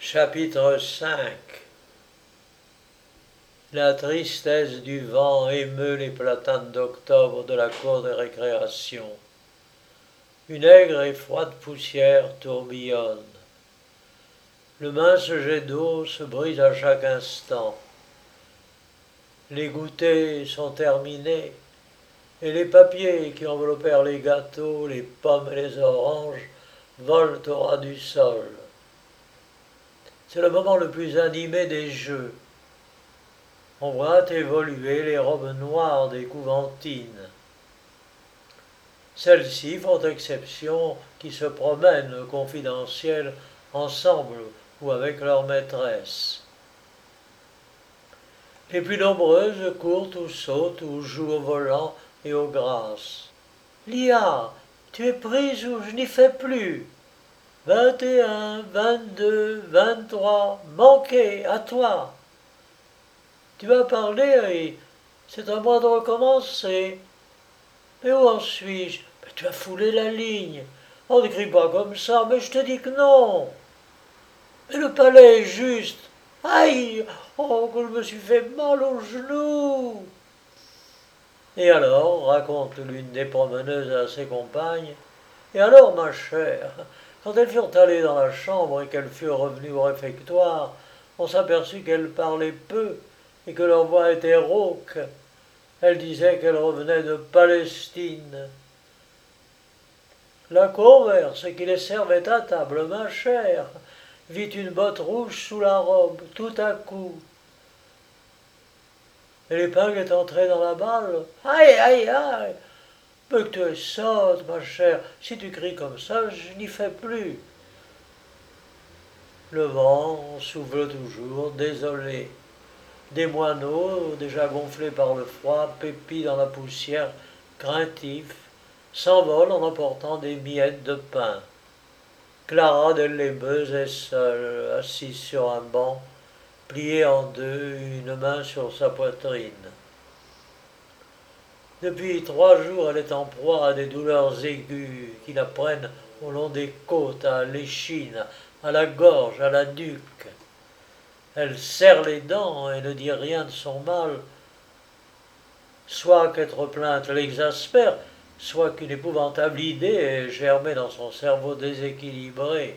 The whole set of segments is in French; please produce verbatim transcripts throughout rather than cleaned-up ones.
Chapitre cinq. La tristesse du vent émeut les platanes d'octobre de la cour des récréations. Une aigre et froide poussière tourbillonne. Le mince jet d'eau se brise à chaque instant. Les goûters sont terminés, et les papiers qui enveloppèrent les gâteaux, les pommes et les oranges volent au ras du sol. C'est le moment le plus animé des jeux. On voit évoluer les robes noires des couventines. Celles-ci font exception qui se promènent confidentielles ensemble ou avec leur maîtresse. Les plus nombreuses courent ou sautent ou jouent au volant et aux grâces. Lia, tu es prise ou je n'y fais plus. Vingt et un, vingt-deux, vingt-trois, manqué, à toi. Tu m'as parlé et c'est à moi de recommencer. Mais où en suis-je? Mais tu as foulé la ligne. On ne crie pas comme ça, mais je te dis que non. Mais le palais est juste. Aïe! Oh, que je me suis fait mal au genou! Et alors, raconte l'une des promeneuses à ses compagnes, et alors, ma chère, quand elles furent allées dans la chambre et qu'elles furent revenues au réfectoire, on s'aperçut qu'elles parlaient peu et que leur voix était rauque. Elles disaient qu'elles revenaient de Palestine. La converse qui les servait à table, ma chère, vit une botte rouge sous la robe, tout à coup. Et l'épingle est entrée dans la balle. Aïe, aïe, aïe! Mais que tu es sotte, ma chère, si tu cries comme ça, je n'y fais plus. Le vent souffle toujours, désolé. Des moineaux, déjà gonflés par le froid, pépis dans la poussière, craintifs, s'envolent en emportant des miettes de pain. Clara Dellebeuse est seule, assise sur un banc, pliée en deux, une main sur sa poitrine. Depuis trois jours, elle est en proie à des douleurs aiguës qui la prennent au long des côtes, à l'échine, à la gorge, à la nuque. Elle serre les dents et ne dit rien de son mal, soit qu'être plainte l'exaspère, soit qu'une épouvantable idée ait germé dans son cerveau déséquilibré.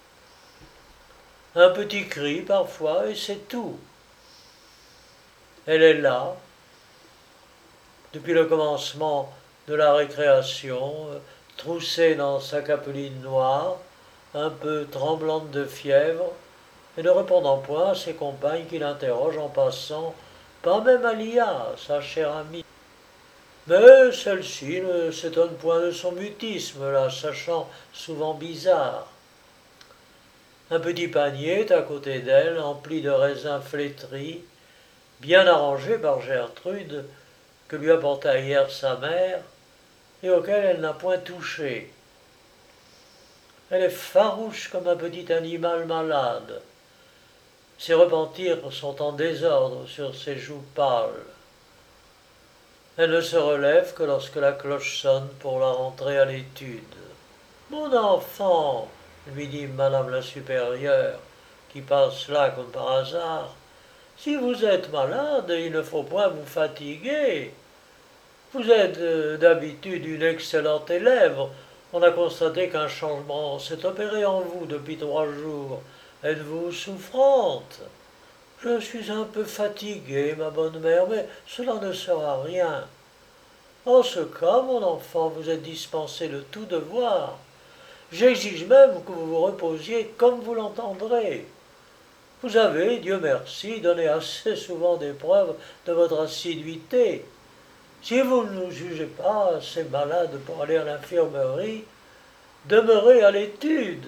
Un petit cri parfois, et c'est tout. Elle est là, depuis le commencement de la récréation, troussée dans sa capeline noire, un peu tremblante de fièvre, et ne répondant point à ses compagnes qui l'interrogent en passant, pas même à Lia, sa chère amie. Mais celle-ci ne s'étonne point de son mutisme, la sachant souvent bizarre. Un petit panier est à côté d'elle, empli de raisins flétris, bien arrangé par Gertrude, que lui apporta hier sa mère, et auquel elle n'a point touché. Elle est farouche comme un petit animal malade. Ses repentirs sont en désordre sur ses joues pâles. Elle ne se relève que lorsque la cloche sonne pour la rentrée à l'étude. « Mon enfant, lui dit madame la supérieure, qui passe là comme par hasard, si vous êtes malade, il ne faut point vous fatiguer. Vous êtes euh, d'habitude une excellente élève. On a constaté qu'un changement s'est opéré en vous depuis trois jours. Êtes-vous souffrante? Je suis un peu fatiguée, ma bonne mère, mais cela ne sera rien. En ce cas, mon enfant, vous êtes dispensé de tout devoir. J'exige même que vous vous reposiez comme vous l'entendrez. Vous avez, Dieu merci, donné assez souvent des preuves de votre assiduité. Si vous ne nous jugez pas assez malade pour aller à l'infirmerie, demeurez à l'étude.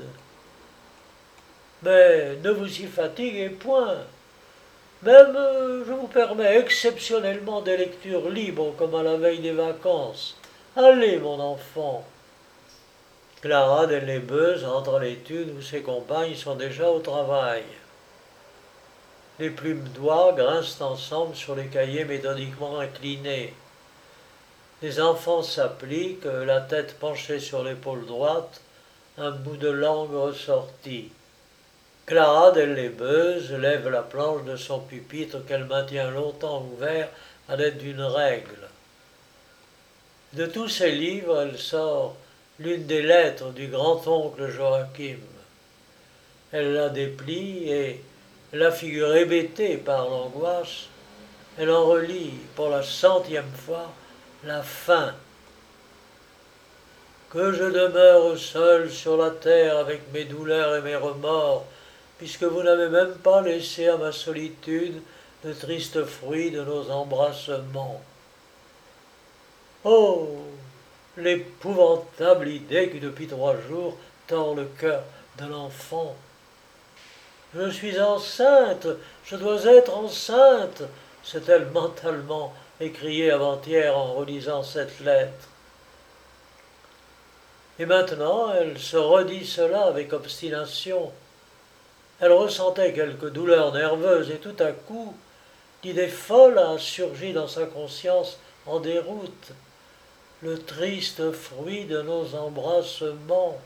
Mais ne vous y fatiguez point. Même, euh, je vous permets exceptionnellement des lectures libres comme à la veille des vacances. Allez, mon enfant. Clara Dellebeuse entre à l'étude où ses compagnes sont déjà au travail. Les plumes d'oie grincent ensemble sur les cahiers méthodiquement inclinés. Les enfants s'appliquent, la tête penchée sur l'épaule droite, un bout de langue ressorti. Clara Dellebeuse lève la planche de son pupitre qu'elle maintient longtemps ouvert à l'aide d'une règle. De tous ses livres, elle sort l'une des lettres du grand-oncle Joachim. Elle la déplie et, la figure hébétée par l'angoisse, elle en relit pour la centième fois la fin. Que je demeure seul sur la terre avec mes douleurs et mes remords, puisque vous n'avez même pas laissé à ma solitude le triste fruit de nos embrassements. Oh, l'épouvantable idée qui depuis trois jours tord le cœur de l'enfant. Je suis enceinte, je dois être enceinte, s'est-elle mentalement écriée avant-hier en relisant cette lettre. Et maintenant, elle se redit cela avec obstination. Elle ressentait quelques douleurs nerveuses et tout à coup, l'idée folle a surgi dans sa conscience en déroute. Le triste fruit de nos embrassements.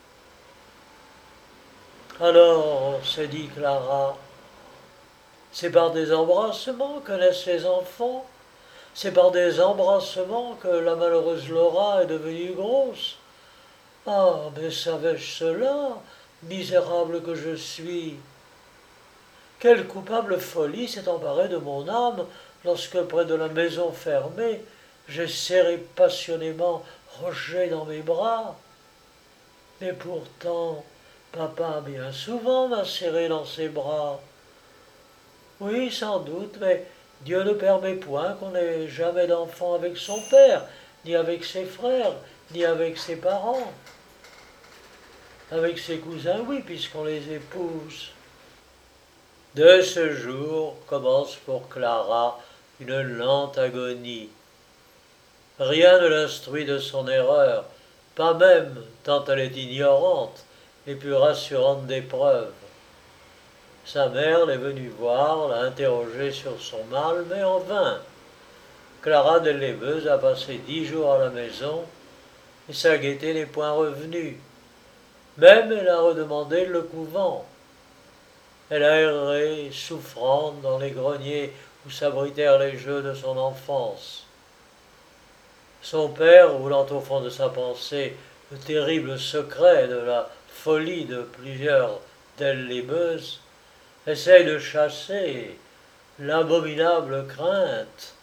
Alors, s'est dit Clara, c'est par des embrassements que naissent les enfants, c'est par des embrassements que la malheureuse Laura est devenue grosse. Ah, mais savais-je cela, misérable que je suis? Quelle coupable folie s'est emparée de mon âme lorsque, près de la maison fermée, j'ai serré passionnément Roger dans mes bras. Mais pourtant, papa bien souvent m'a serré dans ses bras. Oui, sans doute, mais Dieu ne permet point qu'on ait jamais d'enfant avec son père, ni avec ses frères, ni avec ses parents. Avec ses cousins, oui, puisqu'on les épouse. De ce jour commence pour Clara une lente agonie. Rien ne l'instruit de son erreur, pas même, tant elle est ignorante, les plus rassurantes des preuves. Sa mère l'est venue voir, l'a interrogée sur son mal, mais en vain. Clara Dellebeuse a passé dix jours à la maison, et sa gaieté n'est point revenue. Même elle a redemandé le couvent. Elle a erré, souffrante, dans les greniers où s'abritèrent les jeux de son enfance. Son père, voulant au fond de sa pensée le terrible secret de la folie de plusieurs Dellebeuse, essaye de chasser l'abominable crainte.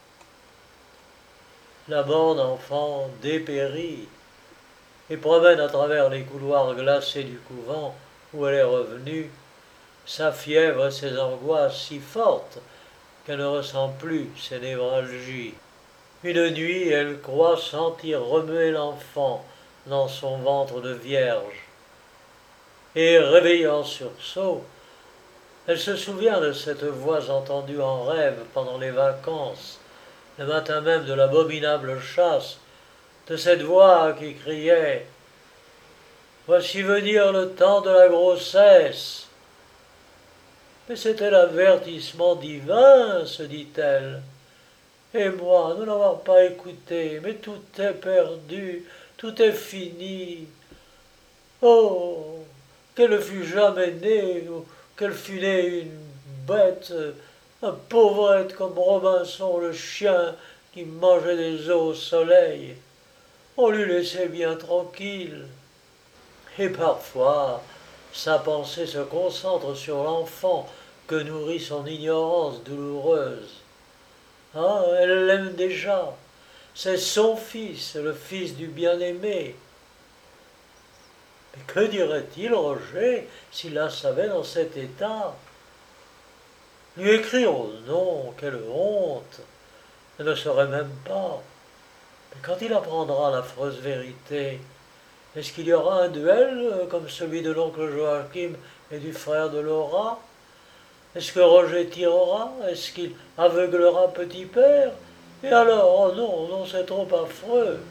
La bonne enfant dépérit et promène à travers les couloirs glacés du couvent où elle est revenue sa fièvre et ses angoisses si fortes qu'elle ne ressent plus ses névralgies. Une nuit, elle croit sentir remuer l'enfant dans son ventre de vierge. Et réveillée en sursaut, elle se souvient de cette voix entendue en rêve pendant les vacances, le matin même de l'abominable chasse, de cette voix qui criait « Voici venir le temps de la grossesse !» Mais c'était l'avertissement divin, se dit-elle. Et moi, ne l'avoir pas écouté, mais tout est perdu, tout est fini. Oh, qu'elle fût jamais née, ou qu'elle fût née une bête, un pauvrette comme Robinson le chien qui mangeait des œufs au soleil. On lui laissait bien tranquille. Et parfois, sa pensée se concentre sur l'enfant que nourrit son ignorance douloureuse. Ah, elle l'aime déjà. C'est son fils, le fils du bien-aimé. Mais que dirait-il, Roger, s'il la savait dans cet état? Lui écrire, oh non, quelle honte! Elle ne saurait même pas. Mais quand il apprendra l'affreuse vérité, est-ce qu'il y aura un duel comme celui de l'oncle Joachim et du frère de Laura? Est-ce que Roger tirera? Est-ce qu'il aveuglera Petit Père? Et alors, oh non, non, c'est trop affreux.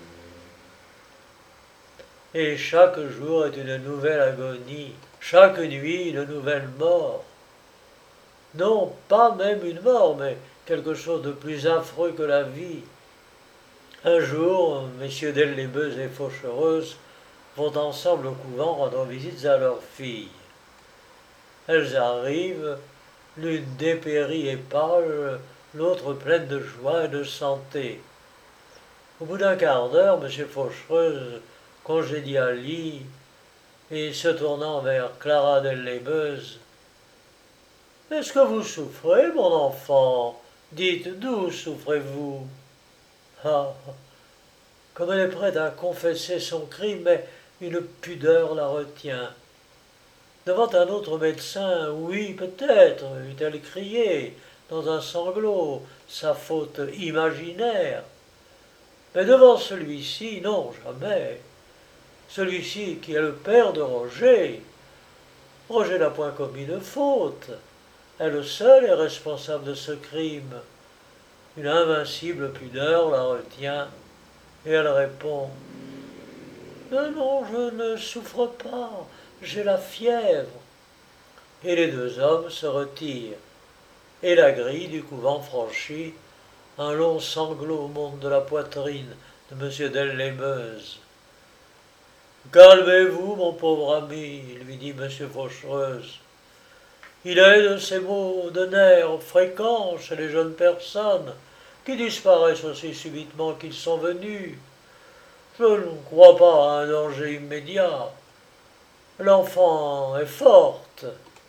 Et chaque jour est une nouvelle agonie, chaque nuit une nouvelle mort. Non, pas même une mort, mais quelque chose de plus affreux que la vie. Un jour, messieurs Dellebeuse et Fauchereuse vont ensemble au couvent rendre visite à leur fille. elles arrivent, l'une dépérie et pâle, l'autre pleine de joie et de santé. Au bout d'un quart d'heure, M. Fauchereuse congédia lit et, se tournant vers Clara Dellemeuse, « Est-ce que vous souffrez, mon enfant? Dites, d'où souffrez-vous » Ah, comme elle est prête à confesser son crime, mais une pudeur la retient. Devant un autre médecin, oui, peut-être, eût-elle crié, dans un sanglot, sa faute imaginaire. Mais devant celui-ci, non, jamais. Celui-ci qui est le père de Roger. Roger n'a point commis de faute. Elle seule est responsable de ce crime. Une invincible pudeur la retient, et elle répond « Non, non, je ne souffre pas, j'ai la fièvre. » Et les deux hommes se retirent, et la grille du couvent franchie, un long sanglot monte de la poitrine de M. Dellemeuse. « Calmez-vous, mon pauvre ami, lui dit M. Fauchereuse. Il est de ces maux de nerfs fréquents chez les jeunes personnes, qui disparaissent aussi subitement qu'ils sont venus. Je ne crois pas à un danger immédiat. L'enfant est forte,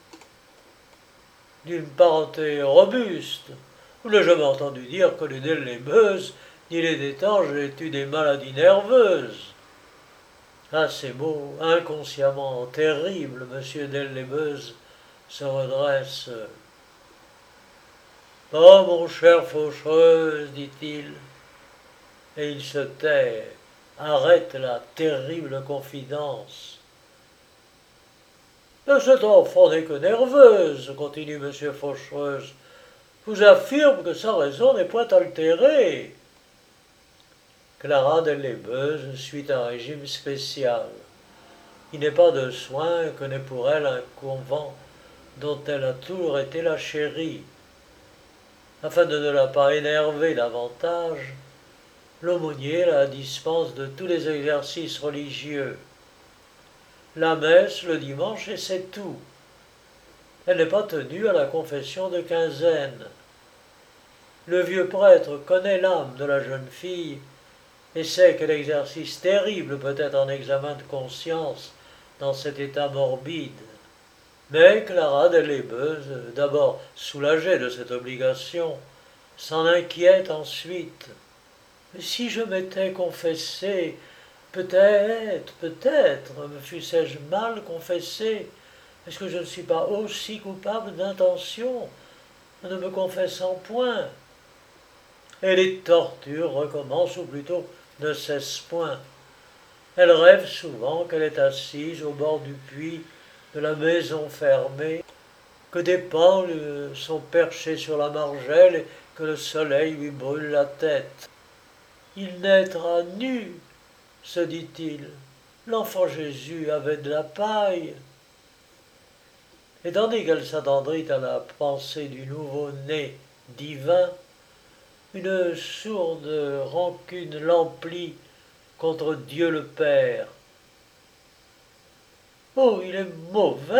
d'une parenté robuste. Je n'ai jamais entendu dire que les Dellemeuse ni les Destange aient eu des maladies nerveuses. » À ces mots inconsciemment terribles, M. Dellemeuse se redresse. « Oh, mon cher Fauchereuse, dit-il, et il se tait, arrête la terrible confidence. Mais cette enfant n'est que nerveuse, continue M. Fauchereuse. Je vous affirme que sa raison n'est point altérée. Clara Dellemeuse suit un régime spécial. Il n'est pas de soin que n'ait pour elle un convent dont elle a toujours été la chérie. Afin de ne la pas énerver davantage, l'aumônier la dispense de tous les exercices religieux. La messe le dimanche et c'est tout. Elle n'est pas tenue à la confession de quinzaine. Le vieux prêtre connaît l'âme de la jeune fille et sait quel exercice terrible peut être un examen de conscience dans cet état morbide. Mais Clara Dellemeuse, d'abord soulagée de cette obligation, s'en inquiète ensuite. Mais si je m'étais confessé, peut-être, peut-être, me fussé-je mal confessé. Est-ce que je ne suis pas aussi coupable d'intention en ne me confessant point? Et les tortures recommencent, ou plutôt ne cessent point. Elle rêve souvent qu'elle est assise au bord du puits de la maison fermée, que des pans sont perchés sur la margelle et que le soleil lui brûle la tête. Il naîtra nu, se dit-il. L'enfant Jésus avait de la paille. Et tandis qu'elle s'attendrit à la pensée du nouveau-né divin, une sourde rancune l'emplit contre Dieu le Père. « Oh, il est mauvais !»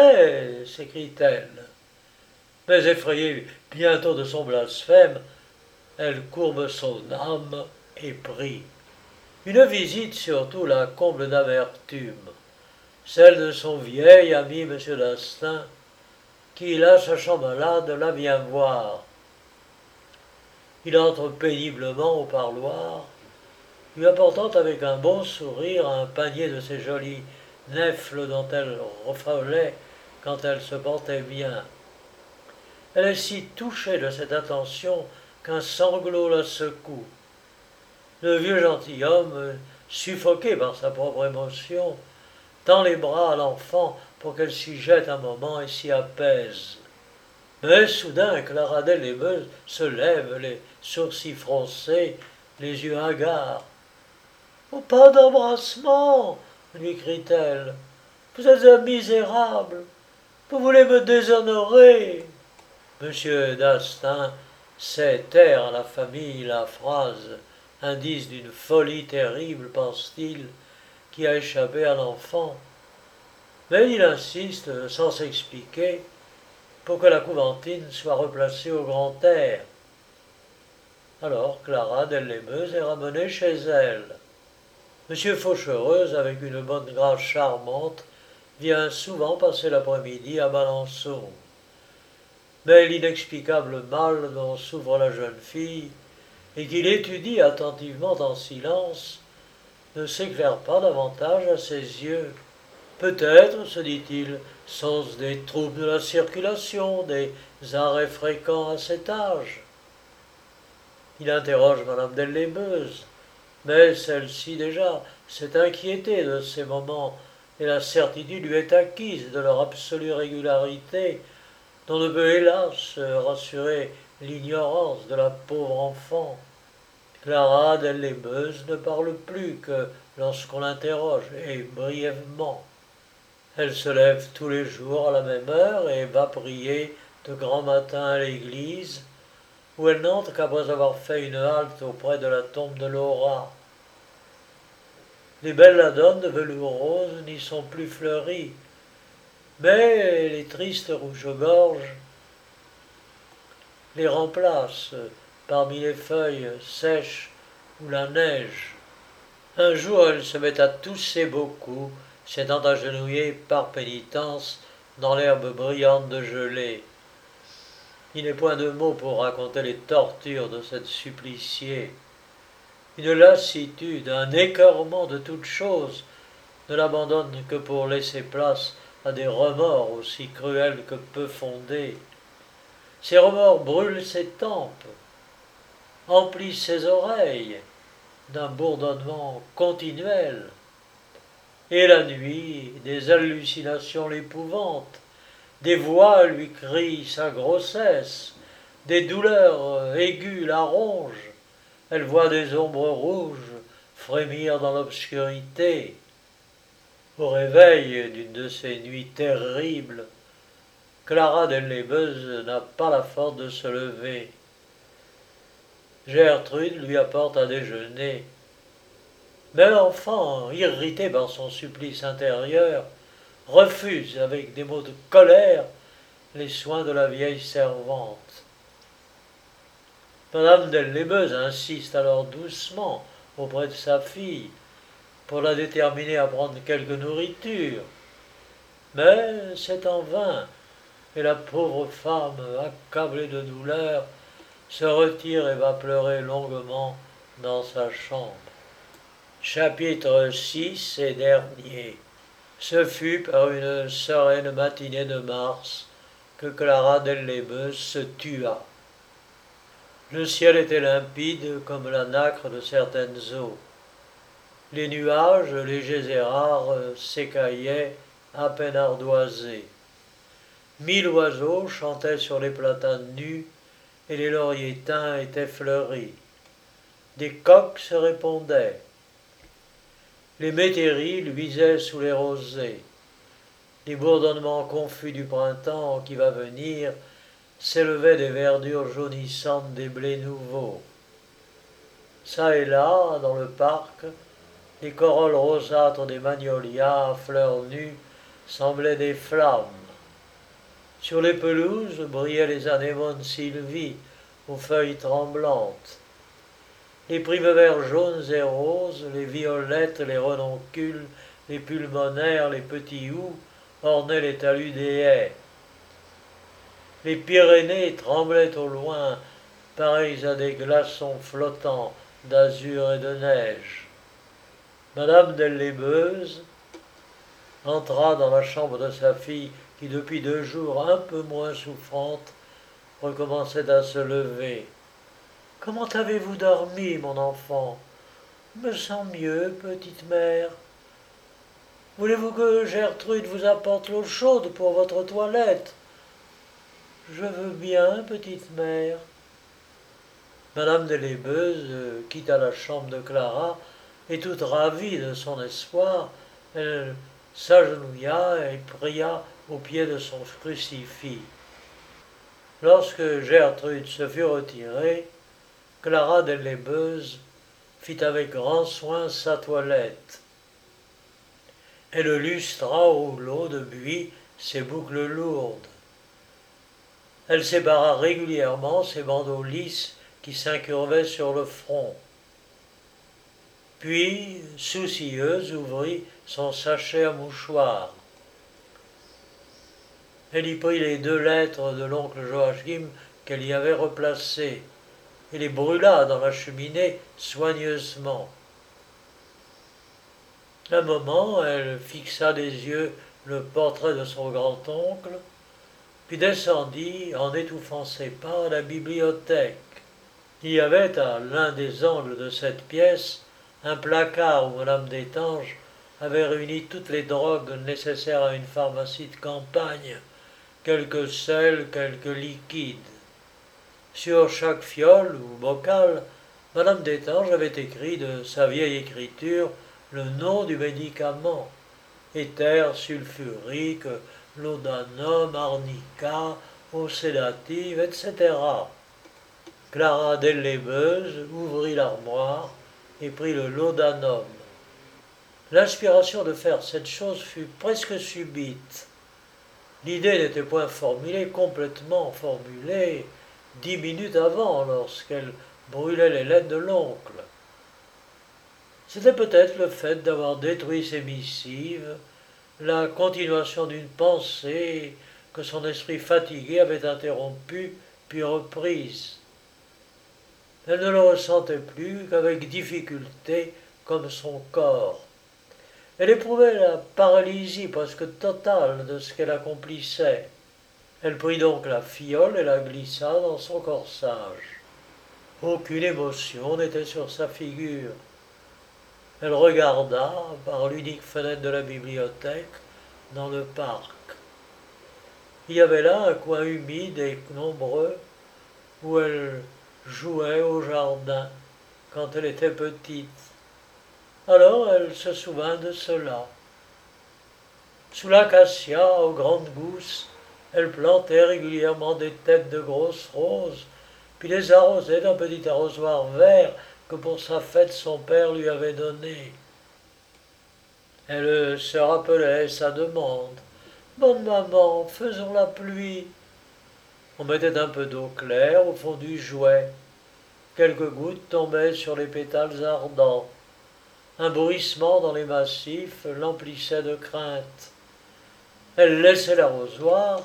s'écrie-t-elle. Mais effrayée bientôt de son blasphème, elle courbe son âme et prie. Une visite surtout la comble d'amertume, celle de son vieil ami M. d'Astin, qui, la sachant malade, la vient voir. Il entre péniblement au parloir, lui apportant avec un bon sourire un panier de ces jolies nèfles dont elle raffolait quand elle se portait bien. Elle est si touchée de cette attention qu'un sanglot la secoue. Le vieux gentilhomme, suffoqué par sa propre émotion, tend les bras à l'enfant pour qu'elle s'y jette un moment et s'y apaise. Mais soudain, Clara Dellemeuse se lève, les sourcils froncés, les yeux hagards. « Oh, pas d'embrassement !» lui crie-t-elle. « Vous êtes un misérable, vous voulez me déshonorer !» Monsieur d'Astin sait taire à la famille la phrase, indice d'une folie terrible, pense-t-il, qui a échappé à l'enfant. Mais il insiste sans s'expliquer, pour que la couventine soit replacée au grand air. Alors Clara Dellemeuse est ramenée chez elle. Monsieur Fauchereuse, avec une bonne grâce charmante, vient souvent passer l'après-midi à Malençon. Mais l'inexplicable mal dont souffre la jeune fille, et qu'il étudie attentivement en silence, ne s'éclaire pas davantage à ses yeux. Peut-être, se dit-il, sont-ce des troubles de la circulation, des arrêts fréquents à cet âge. Il interroge madame Dellemeuse, mais celle-ci déjà s'est inquiétée de ces moments, et la certitude lui est acquise de leur absolue régularité, dont ne peut hélas rassurer l'ignorance de la pauvre enfant. Clara Dellemeuse ne parle plus que lorsqu'on l'interroge, et brièvement. Elle se lève tous les jours à la même heure et va prier de grand matin à l'église, où elle n'entre qu'après avoir fait une halte auprès de la tombe de Laura. Les belladones de velours rose n'y sont plus fleuries, mais les tristes rouges-gorges les remplacent parmi les feuilles sèches ou la neige. Un jour, elle se met à tousser beaucoup, s'étant agenouillée par pénitence dans l'herbe brillante de gelée. Il n'est point de mots pour raconter les tortures de cette suppliciée. Une lassitude, un écœurement de toutes choses ne l'abandonne que pour laisser place à des remords aussi cruels que peu fondés. Ces remords brûlent ses tempes, emplissent ses oreilles d'un bourdonnement continuel. Et la nuit, des hallucinations l'épouvantent, des voix lui crient sa grossesse, des douleurs aiguës la rongent, elle voit des ombres rouges frémir dans l'obscurité. Au réveil d'une de ces nuits terribles, Clara Dellemeuse n'a pas la force de se lever. Gertrude lui apporte à déjeuner. Mais l'enfant, irrité par son supplice intérieur, refuse avec des mots de colère les soins de la vieille servante. Madame Dellemeuse insiste alors doucement auprès de sa fille pour la déterminer à prendre quelque nourriture. Mais c'est en vain, et la pauvre femme, accablée de douleur, se retire et va pleurer longuement dans sa chambre. Chapitre six et dernier. Ce fut par une sereine matinée de mars que Clara Dellemeuse se tua. Le ciel était limpide comme la nacre de certaines eaux. Les nuages, légers et rares, s'écaillaient à peine ardoisés. Mille oiseaux chantaient sur les platanes nus et les lauriers teints étaient fleuris. Des coqs se répondaient. Les métairies luisaient sous les rosées. Les bourdonnements confus du printemps qui va venir s'élevaient des verdures jaunissantes des blés nouveaux. Ça et là, dans le parc, les corolles rosâtres des magnolias à fleurs nues semblaient des flammes. Sur les pelouses brillaient les anémones sylvie aux feuilles tremblantes. Les primevères jaunes et roses, les violettes, les renoncules, les pulmonaires, les petits houx ornaient les talus des haies. Les Pyrénées tremblaient au loin, pareils à des glaçons flottants d'azur et de neige. Madame Dellemeuse entra dans la chambre de sa fille, qui depuis deux jours, un peu moins souffrante, recommençait à se lever. « Comment avez-vous dormi, mon enfant ?»« Me sens mieux, petite mère. Voulez-vous que Gertrude vous apporte l'eau chaude pour votre toilette ?»« Je veux bien, petite mère. » Madame Dellemeuse quitta la chambre de Clara, et toute ravie de son espoir, elle s'agenouilla et pria au pied de son crucifix. Lorsque Gertrude se fut retirée, Clara Dellemeuse fit avec grand soin sa toilette. Elle lustra au rouleau de buis ses boucles lourdes. Elle sépara régulièrement ses bandeaux lisses qui s'incurvaient sur le front. Puis, soucieuse, ouvrit son sachet à mouchoirs. Elle y prit les deux lettres de l'oncle Joachim qu'elle y avait replacées et les brûla dans la cheminée soigneusement. Un moment, elle fixa des yeux le portrait de son grand-oncle, puis descendit en étouffant ses pas à la bibliothèque. Il y avait à l'un des angles de cette pièce un placard où Madame d'Étanges avait réuni toutes les drogues nécessaires à une pharmacie de campagne, quelques sels, quelques liquides. Sur chaque fiole ou bocal, Madame d'Étanges avait écrit de sa vieille écriture le nom du médicament, éther sulfurique, laudanum, arnica, eau sédative, et cetera. Clara Dellebeuse ouvrit l'armoire et prit le laudanum. L'inspiration de faire cette chose fut presque subite. L'idée n'était point formulée, complètement formulée, dix minutes avant, lorsqu'elle brûlait les lettres de l'oncle. C'était peut-être le fait d'avoir détruit ses missives, la continuation d'une pensée que son esprit fatigué avait interrompue puis reprise. Elle ne le ressentait plus qu'avec difficulté comme son corps. Elle éprouvait la paralysie presque totale de ce qu'elle accomplissait. Elle prit donc la fiole et la glissa dans son corsage. Aucune émotion n'était sur sa figure. Elle regarda, par l'unique fenêtre de la bibliothèque, dans le parc. Il y avait là un coin humide et nombreux où elle jouait au jardin quand elle était petite. Alors elle se souvint de cela. Sous l'acacia, aux grandes gousses, elle plantait régulièrement des têtes de grosses roses, puis les arrosait d'un petit arrosoir vert que pour sa fête son père lui avait donné. Elle se rappelait sa demande. « Bonne maman, faisons la pluie !» On mettait un peu d'eau claire au fond du jouet. Quelques gouttes tombaient sur les pétales ardents. Un bruissement dans les massifs l'emplissait de crainte. Elle laissait l'arrosoir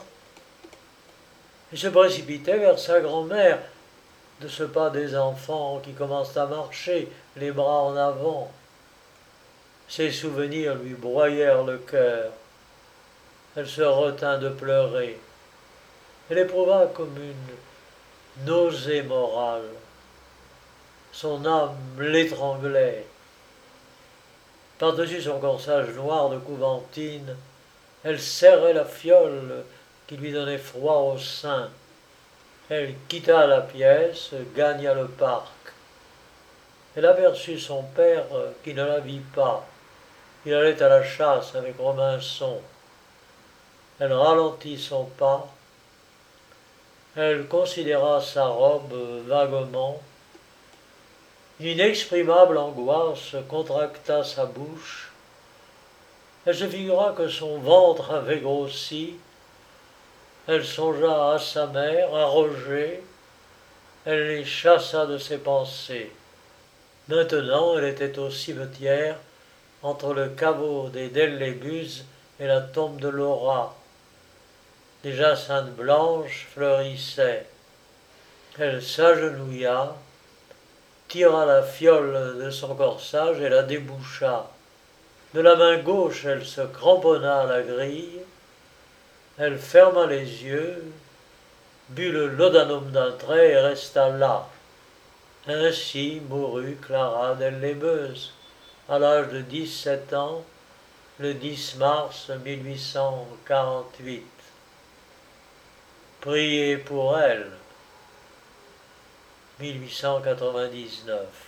et se précipitait vers sa grand-mère, de ce pas des enfants qui commencent à marcher, les bras en avant. Ces souvenirs lui broyèrent le cœur. Elle se retint de pleurer. Elle éprouva comme une nausée morale. Son âme l'étranglait. Par-dessus son corsage noir de couventine, elle serrait la fiole qui lui donnait froid au sein. Elle quitta la pièce, gagna le parc. Elle aperçut son père qui ne la vit pas. Il allait à la chasse avec Robinson. Elle ralentit son pas. Elle considéra sa robe vaguement. Une inexprimable angoisse contracta sa bouche. Elle se figura que son ventre avait grossi. Elle songea à sa mère, à Roger. Elle les chassa de ses pensées. Maintenant, elle était au cimetière, entre le caveau des Dellébus et la tombe de Laura. Des jacinthes blanches fleurissaient. Elle s'agenouilla, tira la fiole de son corsage et la déboucha. De la main gauche, elle se cramponna à la grille. Elle ferma les yeux, but le laudanum d'un trait et resta là. Ainsi mourut Clara Dellebeuse, à l'âge de dix-sept ans, le dix mars mille huit cent quarante-huit. Priez pour elle. mille huit cent quatre-vingt-dix-neuf.